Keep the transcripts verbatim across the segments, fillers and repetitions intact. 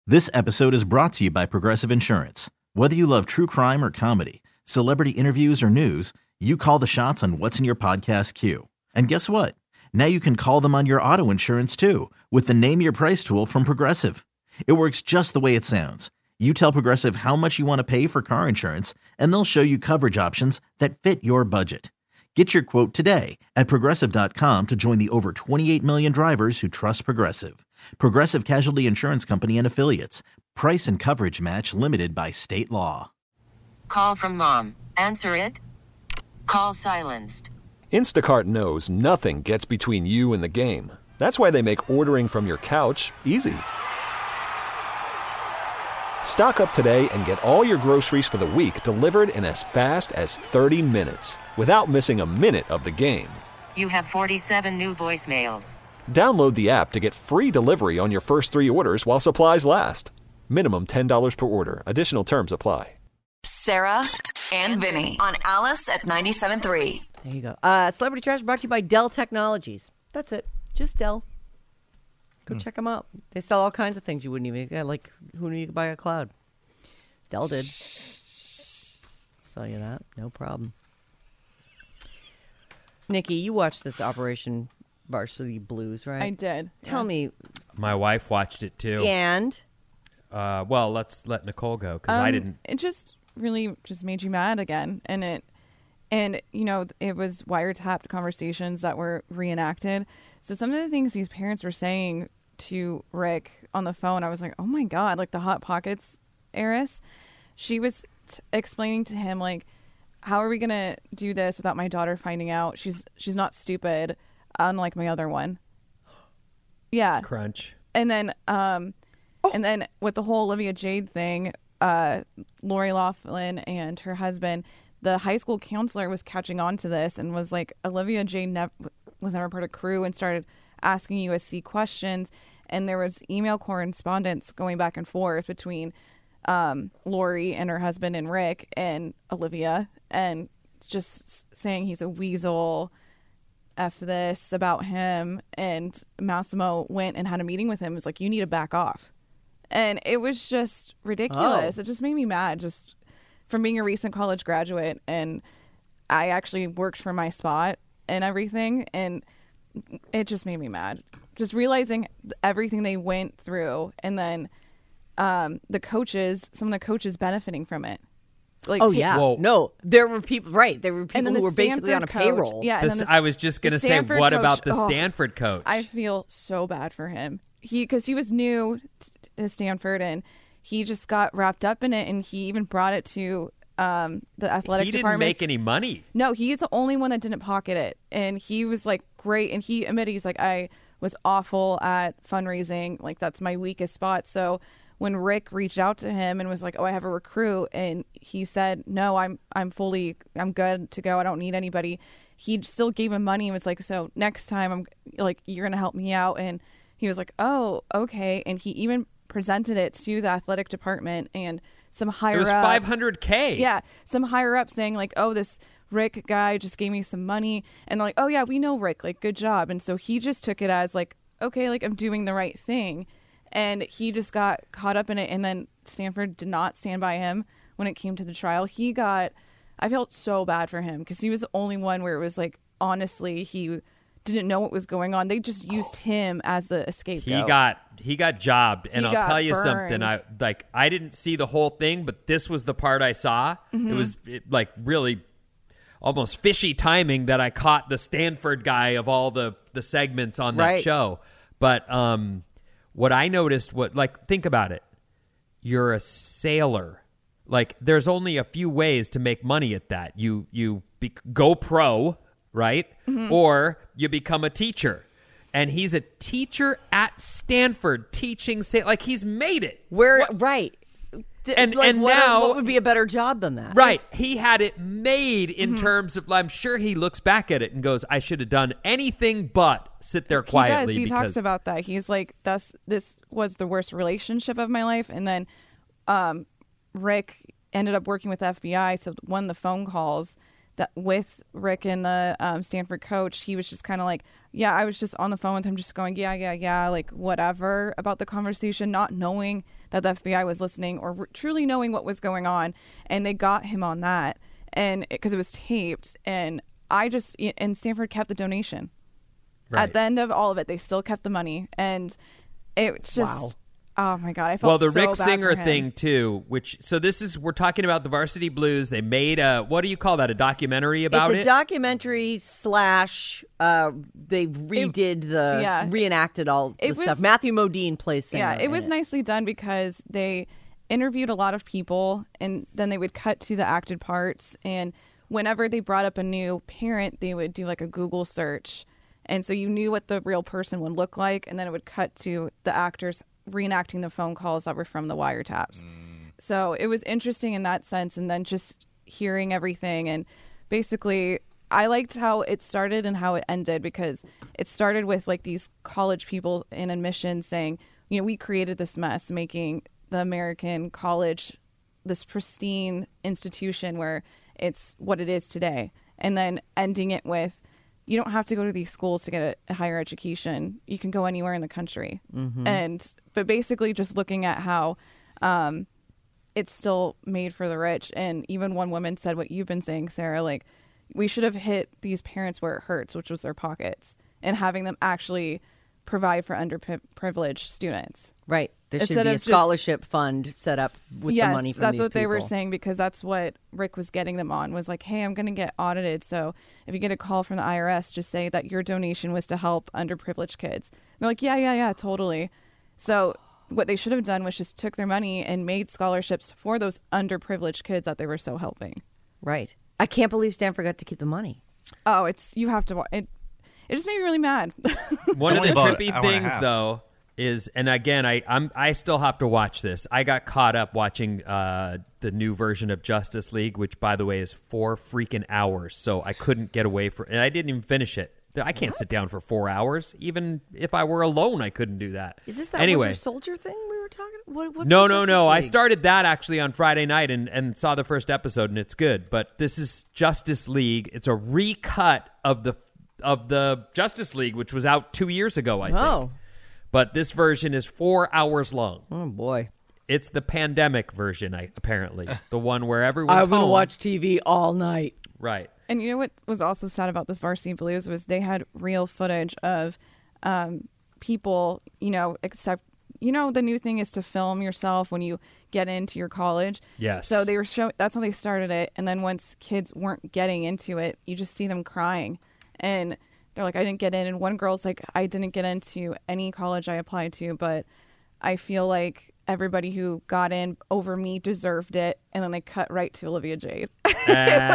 This episode is brought to you by Progressive Insurance. Whether you love true crime or comedy, celebrity interviews or news, you call the shots on what's in your podcast queue. And guess what? Now you can call them on your auto insurance too with the Name Your Price tool from Progressive. It works just the way it sounds. You tell Progressive how much you want to pay for car insurance, and they'll show you coverage options that fit your budget. Get your quote today at Progressive dot com to join the over twenty-eight million drivers who trust Progressive. Progressive Casualty Insurance Company and Affiliates. Price and coverage match limited by state law. Call from mom. Answer it. Call silenced. Instacart knows nothing gets between you and the game. That's why they make ordering from your couch easy. Stock up today and get all your groceries for the week delivered in as fast as thirty minutes without missing a minute of the game. You have forty-seven new voicemails. Download the app to get free delivery on your first three orders while supplies last. Minimum ten dollars per order. Additional terms apply. Sarah and Vinny on Alice at ninety-seven point three. There you go. Uh, Celebrity Trash brought to you by Dell Technologies. That's it. Just Dell. Go check them out. They sell all kinds of things you wouldn't even get. Like, who knew you could buy a cloud? Dell did. Sell you that. No problem. Nikki, you watched this Operation Varsity Blues, right? I did. Tell yeah. me. My wife watched it too. And? Uh, well, let's let Nicole go because um, I didn't. It just really just made you mad again. And it, and you know, it was wiretapped conversations that were reenacted. So some of the things these parents were saying to Rick on the phone, I was like, oh my God, like the Hot Pockets heiress. She was t- explaining to him, like, how are we going to do this without my daughter finding out? She's she's not stupid, unlike my other one. Yeah. Crunch. And then, um, oh. and then with the whole Olivia Jade thing, uh, Lori Loughlin and her husband, the high school counselor was catching on to this and was like, Olivia Jade never was never part of crew, and started asking U S C questions. And there was email correspondence going back and forth between um, Lori and her husband and Rick and Olivia, and just saying he's a weasel, F this about him. And Massimo went and had a meeting with him. It was like, you need to back off. And it was just ridiculous. Oh. It just made me mad, just from being a recent college graduate. And I actually worked for my spot and everything. And it just made me mad. Just realizing everything they went through, and then um, the coaches, some of the coaches benefiting from it. Like, oh, t- yeah. Whoa. No, there were people, right. There were people the who were basically on a Stanford coach, payroll. Yeah, This, and then the, I was just going to the say, Stanford what coach, about the oh, Stanford coach? I feel so bad for him. He, because he was new to Stanford, and he just got wrapped up in it, and he even brought it to um, the athletic he didn't department. make any money. No, he's the only one that didn't pocket it. And he was like, great. And he admitted, he's like, I was awful at fundraising. Like, that's my weakest spot. So when Rick reached out to him and was like, oh, I have a recruit, and he said, no, I'm, I'm fully, I'm good to go. I don't need anybody. He still gave him money and was like, so next time I'm like, you're going to help me out. And he was like, oh, okay. And he even presented it to the athletic department and some higher It was up. five hundred K. Yeah. Some higher up saying like, oh, this Rick guy just gave me some money. And they're like, oh yeah, we know Rick, like, good job. And so he just took it as like, okay, like, I'm doing the right thing. And he just got caught up in it. And then Stanford did not stand by him when it came to the trial. He got, I felt so bad for him because he was the only one where it was like, honestly, he didn't know what was going on. They just used him as the scapegoat. He got he got jobbed, and He I'll got tell you burned. something. I like I didn't see the whole thing, but this was the part I saw. Mm-hmm. It was it, like really almost fishy timing that I caught the Stanford guy of all the the segments on that Right. show. But um, what I noticed, what like think about it, you're a sailor. Like, there's only a few ways to make money at that. You you be, go pro, right? Mm-hmm. Or you become a teacher. And he's a teacher at Stanford teaching, sa- like, he's made it. Where, What- right. Th- And- like, and what, now- what would be a better job than that? Right. He had it made in Mm-hmm. terms of, I'm sure he looks back at it and goes, I should have done anything but sit there quietly. He does. He because talks about that. He's like, "That's this was the worst relationship of my life." And then um, Rick ended up working with the F B I. So one of the phone calls that with Rick and the um, Stanford coach, he was just kind of like, yeah, I was just on the phone with him, just going, yeah, yeah, yeah, like whatever about the conversation, not knowing that the F B I was listening or r- truly knowing what was going on. And they got him on that, and because it, it was taped. And I just, and Stanford kept the donation. Right. At the end of all of it, they still kept the money. And it's just, Wow. oh my God, I felt Well, the so Rick bad Singer for him. thing too, which so this is we're talking about the Varsity Blues. They made a what do you call that? A documentary about it's a it. documentary slash. Uh, they redid the yeah. reenacted all the It was- stuff. Matthew Modine plays Singer. Yeah, it in was nicely done because they interviewed a lot of people, and then they would cut to the acted parts. And whenever they brought up a new parent, they would do like a Google search. And so you knew what the real person would look like, and then it would cut to the actors reenacting the phone calls that were from the wiretaps. So it was interesting in that sense. And then just hearing everything, and basically I liked how it started and how it ended, because it started with like these college people in admissions saying, you know, we created this mess, making the American college this pristine institution where it's what it is today. And then ending it with, you don't have to go to these schools to get a, a higher education. You can go anywhere in the country. Mm-hmm. And, but basically just looking at how um, it's still made for the rich. And even one woman said what you've been saying, Sarah, like, we should have hit these parents where it hurts, which was their pockets, and having them actually provide for underprivileged students. Right. There should Instead be a of just- scholarship fund set up with yes, the money from that's these what they were people. saying, because that's what Rick was getting them on, was like, hey, I'm going to get audited. So if you get a call from the I R S, just say that your donation was to help underprivileged kids. And they're like, yeah, yeah, yeah, totally. So what they should have done was just took their money and made scholarships for those underprivileged kids that they were so helping. Right. I can't believe Stanford got to keep the money. Oh, it's, you have to, wa- it, it just made me really mad. One of only the about an trippy hour and a things, half. though, is, and again, I I'm I still have to watch this. I got caught up watching uh, the new version of Justice League, which, by the way, is four freaking hours. So I couldn't get away from, and I didn't even finish it. I can't sit down for four hours. Even if I were alone, I couldn't do that. Is this that anyway? Winter Soldier thing we were talking about? What, what's No, the no, Justice no. I League? started that actually on Friday night and, and saw the first episode, and it's good. But this is Justice League. It's a recut of the of the Justice League, which was out two years ago, I think. Oh. But this version is four hours long. Oh, boy. It's the pandemic version, I, apparently. The one where everyone's I'm going to home. watch T V all night. Right. And you know what was also sad about this Varsity Blues was they had real footage of um, people, you know, except, you know, the new thing is to film yourself when you get into your college. Yes. So they were showing, that's how they started it. And then once kids weren't getting into it, you just see them crying. And they're like, I didn't get in. And one girl's like, I didn't get into any college I applied to, but I feel like everybody who got in over me deserved it. And then they cut right to Olivia Jade. It was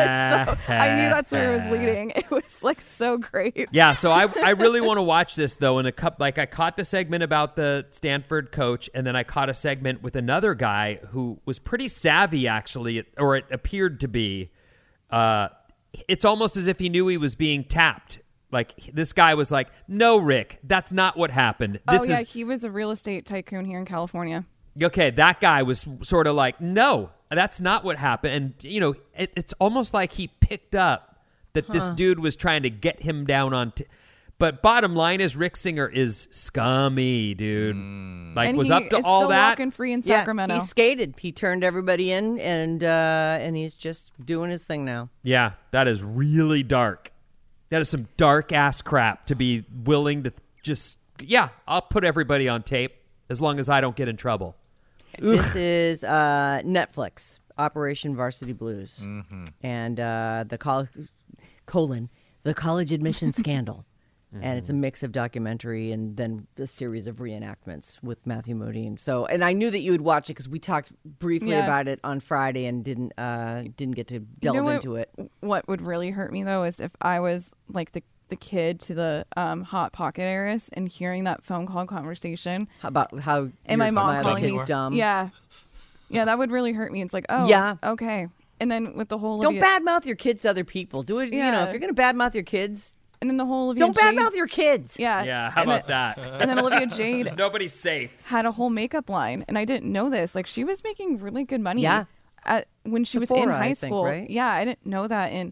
so, I knew that's where it was leading. It was like so great. Yeah, so I I really want to watch this though. In a cup, like I caught the segment about the Stanford coach, and then I caught a segment with another guy who was pretty savvy, actually, or it appeared to be. Uh, it's almost as if he knew he was being tapped. Like this guy was like, "No, Rick, that's not what happened. This oh yeah, is he was a real estate tycoon here in California. okay." That guy was sort of like, "No, that's not what happened." And you know, it, it's almost like he picked up that this dude was trying to get him down on. T- but bottom line is, Rick Singer is scummy, dude. Like and was he up to is all still that. walking free in Yeah, Sacramento. he skated. He turned everybody in, and uh, and he's just doing his thing now. Yeah, that is really dark. That is some dark ass crap to be willing to just. Yeah, I'll put everybody on tape as long as I don't get in trouble. This is uh, Netflix, Operation Varsity Blues, and uh, the college colon the college admission scandal, and it's a mix of documentary and then a series of reenactments with Matthew Modine. So, and I knew that you would watch it because we talked briefly Yeah. about it on Friday and didn't uh, didn't get to delve you know what, into it. What would really hurt me though is if I was like the the kid to the um, Hot Pocket heiress and hearing that phone call conversation, How about how and my your- mom other calling kid's me dumb. Yeah, yeah, that would really hurt me. It's like, oh, Yeah. okay. And then with the whole Don't Olivia, badmouth your kids to other people. Do it. You know, Yeah. if you're going to badmouth your kids, and then the whole Olivia don't Jade, badmouth your kids. Yeah, Yeah, how and about then, that? And then Olivia Jade Nobody's safe. had a whole makeup line, and I didn't know this. Like she was making really good money. Yeah. At, when she was Sephora, in I high think, school. right? Yeah, I didn't know that, and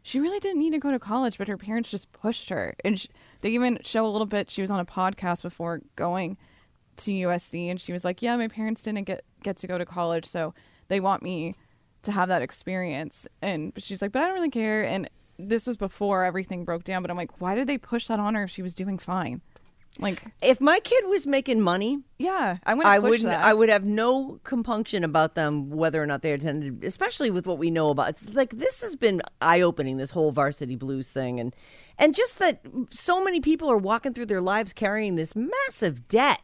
she really didn't need to go to college, but her parents just pushed her. And she, they even show a little bit. She was on a podcast before going to U S C, and she was like, yeah, my parents didn't get, get to go to college, so they want me to have that experience. And she's like, but I don't really care. And this was before everything broke down, but I'm like, why did they push that on her if she was doing fine? Like, if my kid was making money, yeah, I wouldn't I push wouldn't that. I would have no compunction about them whether or not they attended, especially with what we know about. It's like, this has been eye-opening, this whole Varsity Blues thing, and and just that so many people are walking through their lives carrying this massive debt.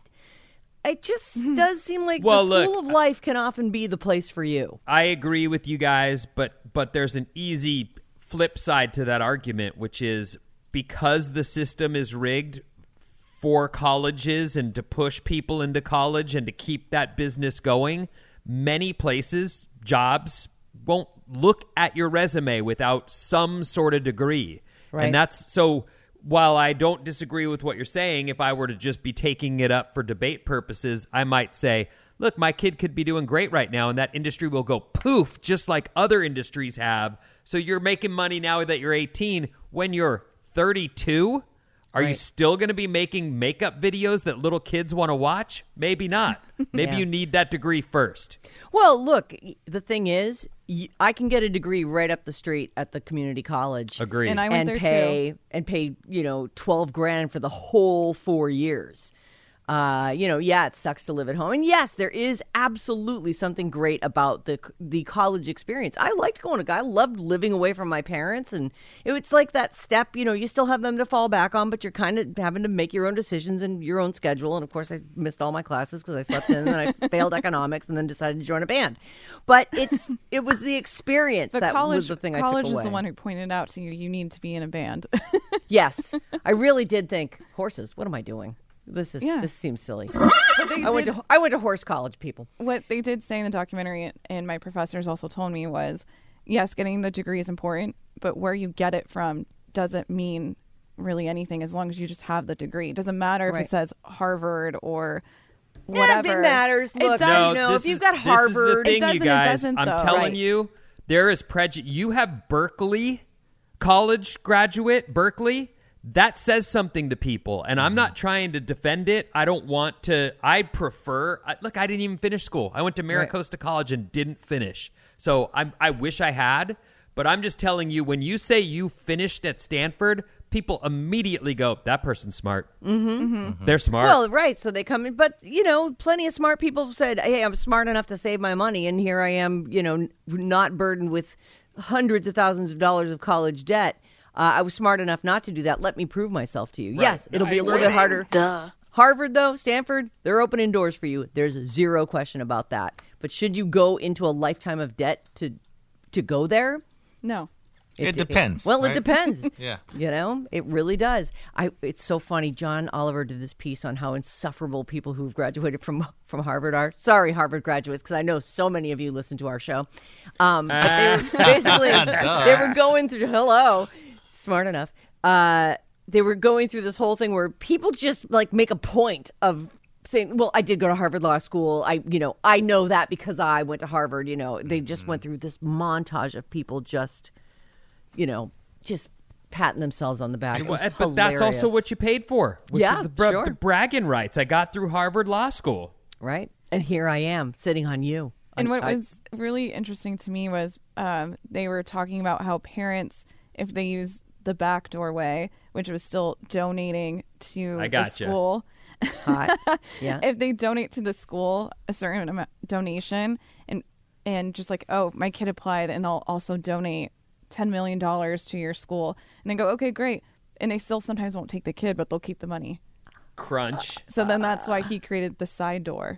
It just does seem like Well, the school look, of life can often be the place for you. I agree with you guys, but but there's an easy flip side to that argument, which is because the system is rigged for colleges and to push people into college and to keep that business going, many places, jobs won't look at your resume without some sort of degree. Right. And that's so while I don't disagree with what you're saying, if I were to just be taking it up for debate purposes, I might say, look, my kid could be doing great right now, and that industry will go poof, just like other industries have. So you're making money now that you're eighteen. When you're thirty-two, are Right. you still going to be making makeup videos that little kids want to watch? Maybe not. Maybe Yeah. you need that degree first. Well, look, the thing is, y- I can get a degree right up the street at the community college. Agreed. And I went and there pay too. and pay you know twelve grand for the whole four years. Uh, you know, yeah, it sucks to live at home, and yes, there is absolutely something great about the the college experience. I liked going to. I loved living away from my parents, and it, it's like that step. You know, you still have them to fall back on, but you're kind of having to make your own decisions and your own schedule. And of course, I missed all my classes because I slept in, and then I failed economics, and then decided to join a band. But it's it was the experience But that college, was the thing I took college away. is the one who pointed out to you, you need to be in a band. Yes, I really did think horses. What am I doing? This is Yeah. this seems silly. But they I went did- to I went to horse college, people. what they did say in the documentary, and my professors also told me, was yes, getting the degree is important, but where you get it from doesn't mean really anything as long as you just have the degree. It doesn't matter if Right. it says Harvard or Yeah, whatever. it matters. It Look, does- No, you know, this if you've is- got this is the Harvard, thing, It doesn't, you it guys. doesn't, I'm though. telling Right. you, there is prejudice. You have Berkeley college graduate, Berkeley. That says something to people, and I'm not trying to defend it. I don't want to. I prefer. I, look, I didn't even finish school. I went to Maricosta College and didn't finish. So I'm. I wish I had, but I'm just telling you. When you say you finished at Stanford, people immediately go, "That person's smart. Mm-hmm. They're smart." well, right. So they come in, but you know, plenty of smart people have said, "Hey, I'm smart enough to save my money, and here I am, you know, n- not burdened with hundreds of thousands of dollars of college debt. Uh, I was smart enough not to do that. Let me prove myself to you." Yes, it'll be a little bit harder. Duh. Harvard, though, Stanford, they're opening doors for you. There's zero question about that. But should you go into a lifetime of debt to to go there? No. It depends, well, it right? depends. Yeah. You know, it really does. I. It's so funny. John Oliver did this piece on how insufferable people who've graduated from from Harvard are. Sorry, Harvard graduates, because I know so many of you listen to our show. Um, but they were basically they were going through. Hello, smart enough. Uh, they were going through this whole thing where people just like make a point of saying, well, I did go to Harvard Law School. I, you know, I know that because I went to Harvard. You know, they just went through this montage of people just, you know, just patting themselves on the back. It was but that's also hilarious. what you paid for. Was Yeah, the, bra- sure. the bragging rights. I got through Harvard Law School. Right? And here I am sitting on you. And what I- was really interesting to me was um, they were talking about how parents, if they use the back doorway, which was still donating to I the gotcha. school, hot. Yeah. if they donate to the school a certain amount donation and and just like, oh, my kid applied and I'll also donate ten million dollars to your school, and they go, okay, great, and they still sometimes won't take the kid, but they'll keep the money. Crunch. So then that's why he created the side door.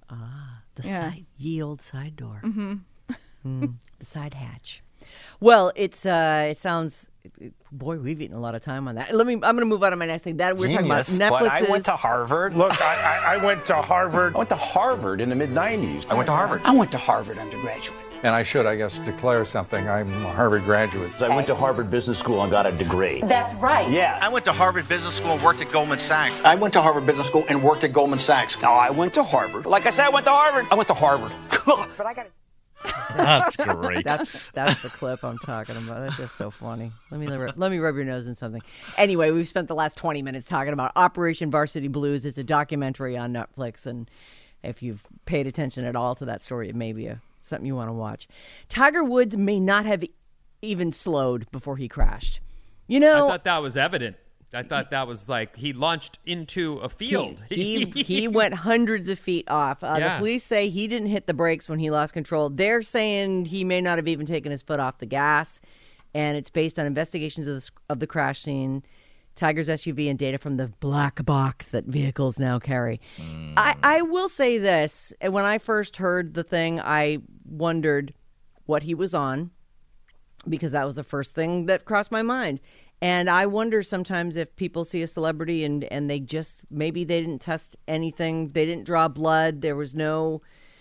The Yeah. side, ye old side door. Mm-hmm. Mm, the side hatch. Well, it's uh, it sounds. It, boy, we've eaten a lot of time on that. Let me. I'm going to move on to my next thing. That we're Genius, talking about but Netflix. I went to Harvard. Look, I, I, I went to Harvard. I went to Harvard in the mid nineties. I went to Harvard. I went to Harvard undergraduate. And I should, I guess, declare something. I'm a Harvard graduate. I went to Harvard Business School and got a degree. That's right. Yeah. I went to Harvard Business School and worked at Goldman Sachs. I went to Harvard Business School and worked at Goldman Sachs. No, I went to Harvard. Like I said, I went to Harvard. I went to Harvard. But I got That's great. That's that's the clip I'm talking about. That's just so funny. Let me let me rub your nose in something. Anyway, we've spent the last twenty minutes talking about Operation Varsity Blues. It's a documentary on Netflix, and if you've paid attention at all to that story, it may be a, something you want to watch. Tiger Woods may not have even slowed before he crashed. You know, I thought that was evident. I thought that was like he launched into a field. He he, he went hundreds of feet off. Uh, Yeah. The police say he didn't hit the brakes when he lost control. They're saying he may not have even taken his foot off the gas, and it's based on investigations of the, of the crash scene, Tiger's S U V, and data from the black box that vehicles now carry. Mm. I, I will say this. When I first heard the thing, I wondered what he was on, because that was the first thing that crossed my mind. And I wonder sometimes if people see a celebrity and, and they just, maybe they didn't test anything. They didn't draw blood. There was no,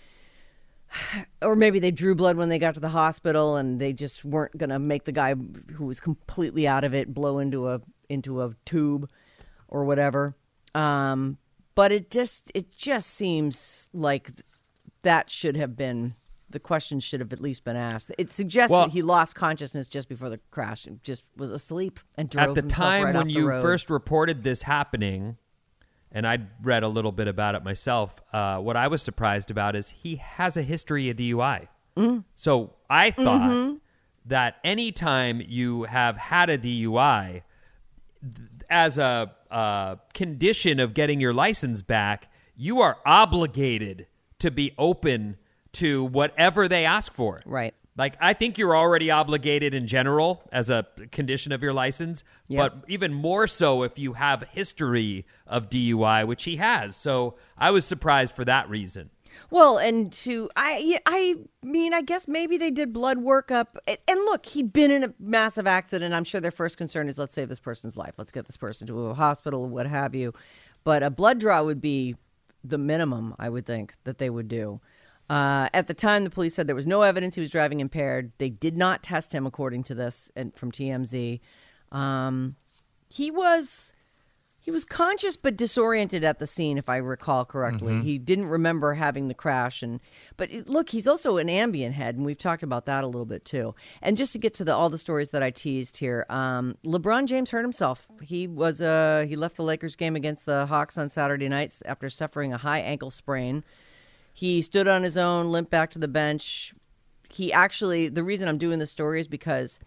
or maybe they drew blood when they got to the hospital and they just weren't going to make the guy who was completely out of it blow into a, into a tube or whatever. Um, but it just, it just seems like that should have been, the question should have at least been asked. It suggests Well, that he lost consciousness just before the crash and just was asleep and drove At the himself time right when off the you road. first reported this happening, and I read a little bit about it myself, uh, what I was surprised about is he has a history of D U I. Mm. So I thought Mhm. that anytime you have had a D U I, th- as a uh, condition of getting your license back, you are obligated to be open to whatever they ask for. Right. Like, I think you're already obligated in general as a condition of your license, Yep. but even more so if you have a history of D U I, which he has. So I was surprised for that reason. Well, and to I, I mean, I guess maybe they did blood workup. And and look, he'd been in a massive accident. I'm sure their first concern is, let's save this person's life. Let's get this person to a hospital, what have you. But a blood draw would be the minimum, I would think, that they would do. Uh, at the time, the police said there was no evidence he was driving impaired. They did not test him, according to this and from T M Z. Um, he was he was conscious but disoriented at the scene, if I recall correctly. Mhm. He didn't remember having the crash. And but it, look, he's also an ambient head, and we've talked about that a little bit too. And just to get to the all the stories that I teased here, um, LeBron James hurt himself. He was uh, he left the Lakers game against the Hawks on Saturday nights after suffering a high ankle sprain. He stood on his own, limped back to the bench. He actually, the reason I'm doing this story is because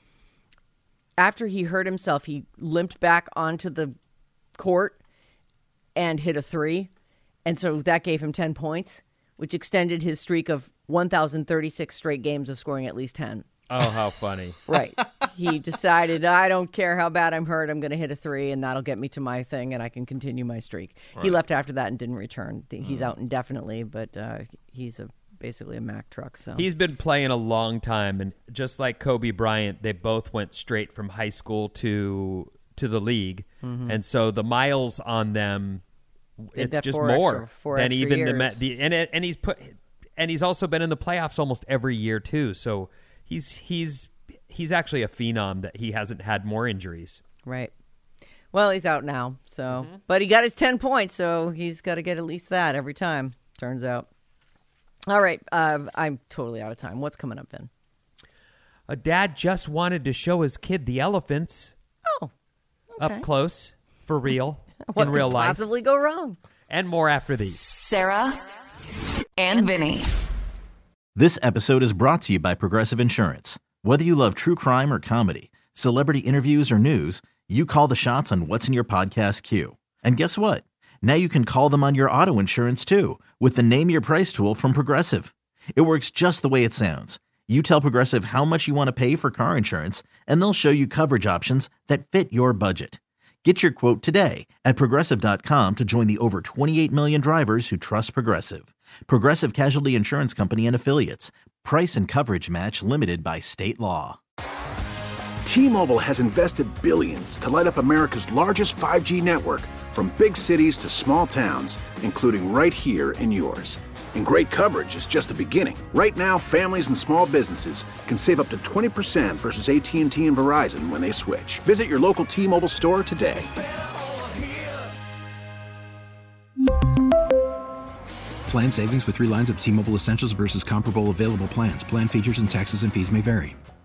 after he hurt himself, he limped back onto the court and hit a three. And so that gave him ten points, which extended his streak of one thousand thirty-six straight games of scoring at least ten. Oh, how funny. Right. He decided, I don't care how bad I'm hurt, I'm going to hit a three, and that'll get me to my thing, and I can continue my streak. He Right. left after that and didn't return. He's Mm. out indefinitely, but uh, he's a basically a Mack truck. So He's been playing a long time, and just like Kobe Bryant, they both went straight from high school to to the league, Mhm. and so the miles on them, Did it's that just four more extra- four than extra even the, years. ma- the and it, and he's put and he's also been in the playoffs almost every year too. So he's he's he's actually a phenom that he hasn't had more injuries. Right. Well, he's out now, so Mm-hmm. but he got his ten points, so he's got to get at least that every time. Turns out. All right, uh, I'm totally out of time. What's coming up, Vin? A dad just wanted to show his kid the elephants. Oh, up close for real What in real could life, possibly go wrong? and more after these. Sarah and Vinny. This episode is brought to you by Progressive Insurance. Whether you love true crime or comedy, celebrity interviews or news, you call the shots on what's in your podcast queue. And guess what? Now you can call them on your auto insurance too with the Name Your Price tool from Progressive. It works just the way it sounds. You tell Progressive how much you want to pay for car insurance, and they'll show you coverage options that fit your budget. Get your quote today at Progressive dot com to join the over twenty-eight million drivers who trust Progressive. Progressive Casualty Insurance Company and Affiliates. Price and coverage match limited by state law. T-Mobile has invested billions to light up America's largest five G network, from big cities to small towns, including right here in yours. And great coverage is just the beginning. Right now, families and small businesses can save up to twenty percent versus A T and T and Verizon when they switch. Visit your local T-Mobile store today. Plan savings with three lines of T-Mobile Essentials versus comparable available plans. Plan features and taxes and fees may vary.